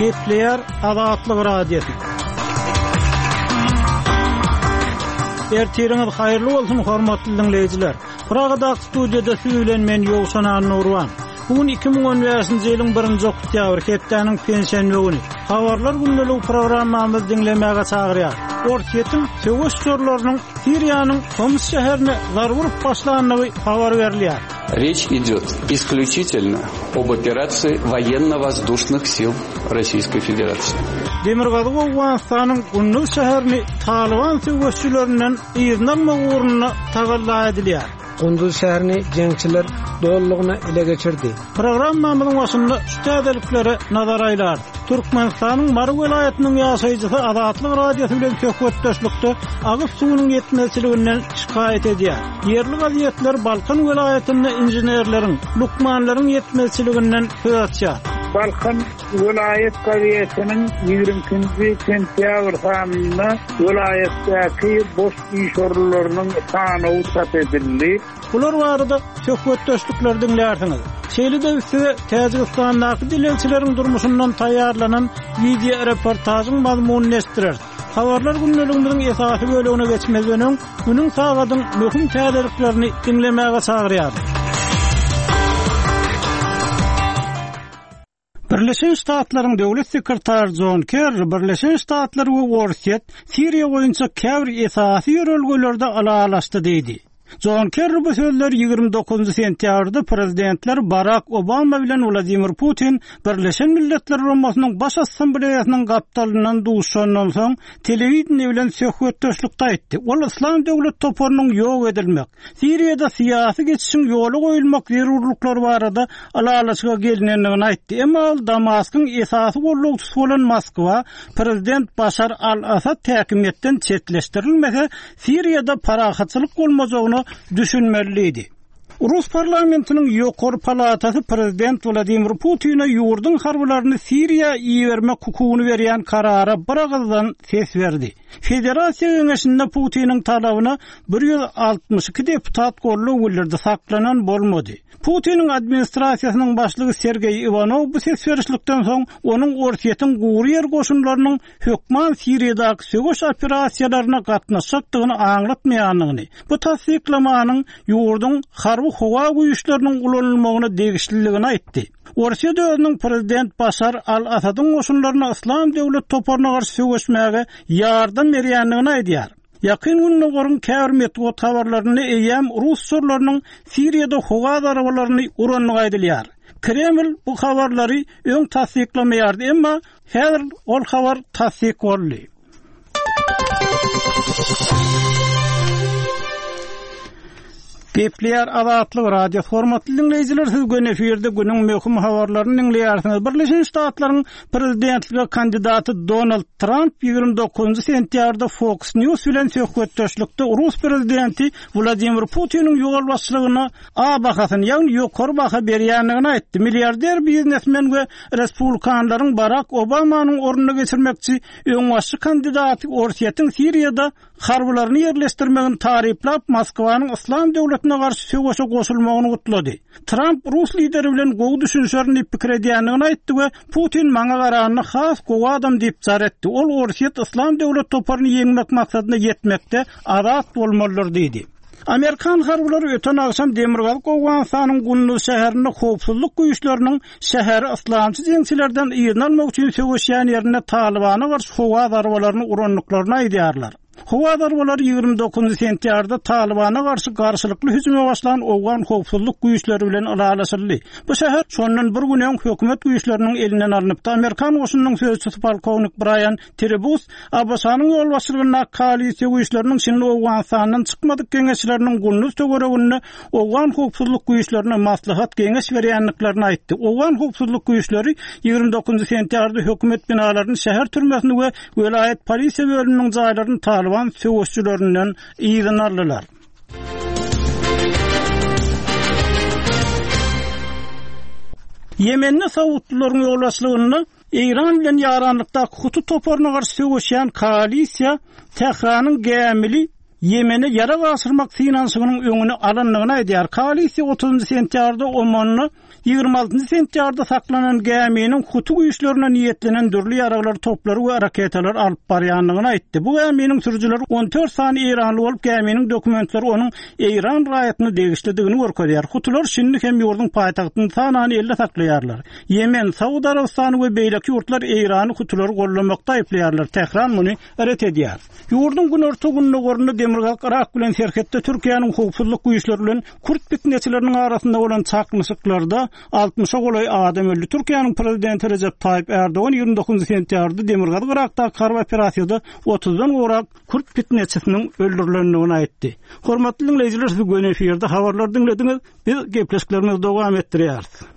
Gepleyer Azatlyk Radiosu. Ertiriniz hayırlı bolsun hormatly dinleyijiler. Pragada studiyada süýlen men Ýowşan Nurwan. Bugün 2015-nji ýylyň 1-nji oktýabr hepdeniň pensiýa güni. Habarlar günlük programmamyzy dinlemäge çagyrýar. Ortiýetiň söwüş sorlarynyň Siriýanyň Homs şäherine zaruryp başlanyny habar berilýär. Речь идет исключительно об операции военно-воздушных сил Российской Федерации. Demirgazyk Awganystanyň Gunduz şäherini Taliban söwüşçülerinden ýygnalma uğruna tagalla edilýär. Gunduz şäherini jeňçiler dollygyny ele geçirdi. Programmamyzyň başynda şu täzelikleri nazar aýlar. Türkmenistanyň Marw welaýatynyň ýaşaýjysy Azatlyk Radiosu bilen söhbetdeşlikde agyp suwunyň ýetmezçiliginden şikaýet edýär. Yerli gazetler Balkan welaýatyny injenerleriň, lukmanlaryň ýetmezçiliginden söz açýar. Balkan vilayet gazetiniň 20-nji sentýabr sanynda vilayetdäki boş iş orunlarynyň sany çap edildi. Bular barada söhbetdeşlikler dinlärsiňiz. Şeýle-de size Täjikistanyň dilçileriň durmuşyndan taýýarlanan video reportajyň mazmunyny esdirer. Habarlar günlüğümüzün esasy bölügine geçmezden öň günüň sagadyň möhüm täzeliklerini dinlemäge çagyrýar. Birleşen Ştatlaryň döwlet sekretary John Kerry Birleşen Ştatlar we Orsiýet Siriýa boýunça käbir esasy ýörelgelerde alalaşdy diýdi. John Kerry bu sözleri 29 sentýabrda prezidentler Barack Obama bilen Vladimir Putin Birleşen Milletler Guramasynyň baş assambleýasynyň gapdalynyň duşandan soň telewizion bilen söhbetdeşlikde aýtdy. Ol İslam döwlet toparynyň ýok edilmek, Siriýada syýasy geçişiň ýoly goýulmak zerurlyklary barada alalaşyga gelinendigini aýtdy. Emma Damaskyň esasy bolugçysy bolan Moskwa prezident Başar al-Asad täkimiýetden çetleşdirilmese Siriýada parahatçylyk bolmajagyny düşünmeliydi. Rus parlamentinin ýokary palatasy prezident Vladimir Putin'e ýurdun harbylaryny Siriýa ýermek hukugyny berýän karara bir agzdan ses berdi. Federasiýa Geňeşinde Putin'in talabyna 162 deputat gorluk bildirdi, saklanan bolmady. Putin'in administrasiýasynyň başlygy Sergey Ivanov bu ses berişlikden soň onuň Orsiýetiň gurýer goşunlarynyň hökman Siriýadaky söwüş operasiýalaryna gatnaşykdygyny aňlatmaýanyny, bu tasdiklamanyň ýurdun harby howa güýçleriniň ulanylmagyna degişliligini aýtdy. Orsiýa döwletiniň prezident Başar al-Asadyň goşunlaryna İslam döwlet toparyna garşy söwüşmäge ýardam berýändigini aýdýar. Yakın günlüklerin käbir metod habarlaryny eýem Rus sorlarynyň Siriýada howa darwalaryny uranlyk aýdylýar. Kreml bu habarlary öň tasdiklamaýardy, emma häzir ol habar tasdik boldy. Gepleyer Azatlyk Radio formatly dinleyijiler, siz gün efirde günüň möhüm habarlaryny dinleýärsiňiz. Birleşen Ştatlaryň prezidentlige kandidaty Donald Trump 29 sentýarda Fox News bilen söhbetdeşlikde Rus prezidenti Vladimir Putin'in ýol başçylygyna A bahasyny, ýagny ýokary baha berýändigini aýtdy. Milliarder biznesmen we respublikanlaryň Barack Obamanyň ornuny geçirmekçi öň başçy kandidaty Orsiýetiň Siriýada harbylaryny ýerleşdirmegini taryplap Moskwanyň İslam döwletine garşy söwüşe goşulmagyny gutlady. Trump Rus lideri bilen gowy düşünşlerini pikir edýändigini aýtdy we Putin maňa garanyny has gowy adam diýip jar etdi. Ol Orsiýet İslam döwlet toparyny ýeňmek maksadyna ýetmekde azat bolmalydyr diýdi. Amerikan harbylary öten akşam Demirgazyk Awganystanyň Gunduz şäherinde howpsuzlyk güýçleriniň şäheri islamçy jeňçilerden ýygnalmak üçin söwüşýän ýerine Talibana garşy howa darwalaryny uranlyklaryny aýdýarlar. Howa darwalary 29 sentýarda Talibana garşy garşylykly hüjüme başlanan Awgan howpsuzlyk güýçleri bilen alalaşyldy. Bu şäher şondan bir günen hökümet güýçleriniň elinden alınıpdy. Amerikan goşunynyň sözçüsü polkownik Brian Trebus Abbasanyň ýol başçylygyna koalisiýa güýçleriniň şimdi Awganystanyň çykmadyk geňeşleriniň Gunduz töwereginde Awgan howpsuzlyk güýçlerine maslahat geňeş berýänliklerini aýtdy. Awgan howpsuzlyk güýçleri 29 sentýarda hökümet binalaryny, şäher türmesini we welaýet polisiýa bölüminiň jaýlaryny Taliban söwüşçülerinden ýygyny aldylar. Yemenni Saudlaryň ýolbaşçylygyny İran bilen ýaranlykda hutu toparyna garşy söwüşýän koalisiýa Tehranyň Gemili Yemen'e yara basırmak finansının öňüni alanlygyna aýdýar. Koalisiýa 30 sentýarda Omanly 26 sentýarda saklanan geminiň hutu güýçlerine niýetlenen dürli ýaraglar toplary we raketalar alyp barýanlygyny aýtdy. Bu geminiň sürüjileri 14 sany İranly bolup geminiň dokumentlary onuň İran raýatyny degişdirdigini görkezýär. Hutular şimdi hem ýurdun paýtagtyny Sanany elde saklaýarlar. Yemen, Saudy Arabistany we beýleki ýurtlar İrany hutulary gollamakda aýplaýarlar. Tehran muny ret edýär. Ýurdun günortagyny gorny Demirgal Irak bilen herketde Türkiýanyň howpsuzlyk güýçleri bilen Kürt fitneçileriniň arasynda bolan çakmyşyklarda 60 golay adam öldü. Türkiýanyň prezidenti Recep Tayyip Erdoğan 29 sentýarda Demirgal Irakda karby operasiýada 30dan gorak Kürt fitneçisiniň öldürilendigini aýtdy. Hormatly dinleýijiler, bu gün eferde habarlar dinlediňiz. Biz gepleşiklerimizi dowam etdirýäris.